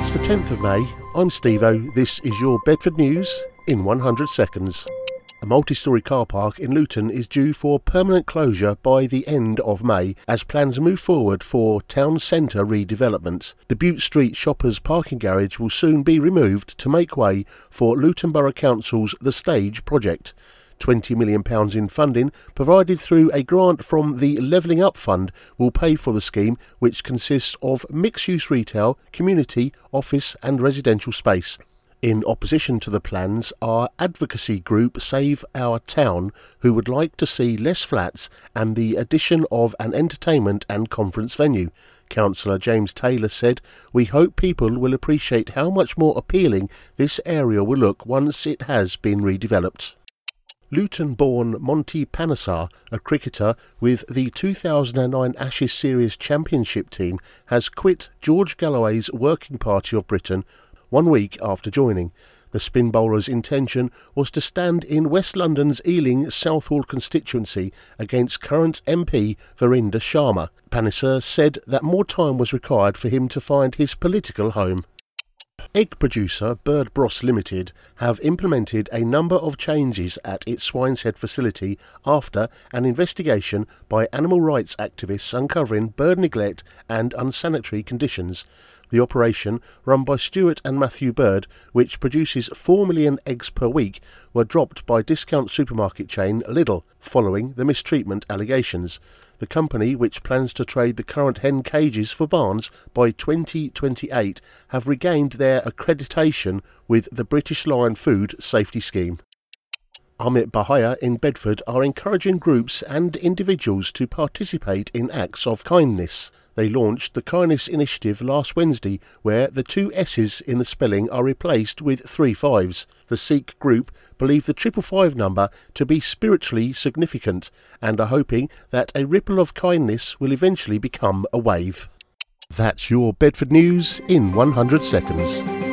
It's the 10th of May. I'm Steve-O. This is your Bedford News in 100 seconds. A multi-storey car park in Luton is due for permanent closure by the end of May as plans move forward for town centre redevelopment. The Bute Street Shoppers parking garage will soon be removed to make way for Luton Borough Council's The Stage project. £20 million in funding provided through a grant from the Levelling Up Fund will pay for the scheme, which consists of mixed-use retail, community, office and residential space. In opposition to the plans are advocacy group Save Our Town, who would like to see less flats and the addition of an entertainment and conference venue. Councillor James Taylor said, "We hope people will appreciate how much more appealing this area will look once it has been redeveloped." Luton-born Monty Panesar, a cricketer with the 2009 Ashes Series Championship team, has quit George Galloway's Working Party of Britain 1 week after joining. The spin bowler's intention was to stand in West London's Ealing Southall constituency against current MP Verinder Sharma. Panesar said that more time was required for him to find his political home. Egg producer Bird Bros Limited have implemented a number of changes at its Swineshead facility after an investigation by animal rights activists uncovering bird neglect and unsanitary conditions. The operation, run by Stuart and Matthew Bird, which produces 4 million eggs per week, were dropped by discount supermarket chain Lidl following the mistreatment allegations. The company, which plans to trade the current hen cages for barns by 2028, have regained their accreditation with the British Lion Food Safety Scheme. Amit Bahaya in Bedford are encouraging groups and individuals to participate in acts of kindness. They launched the Kindness Initiative last Wednesday, where the 2 S's in the spelling are replaced with 3 5s. The Sikh group believe the 555 number to be spiritually significant and are hoping that a ripple of kindness will eventually become a wave. That's your Bedford News in 100 seconds.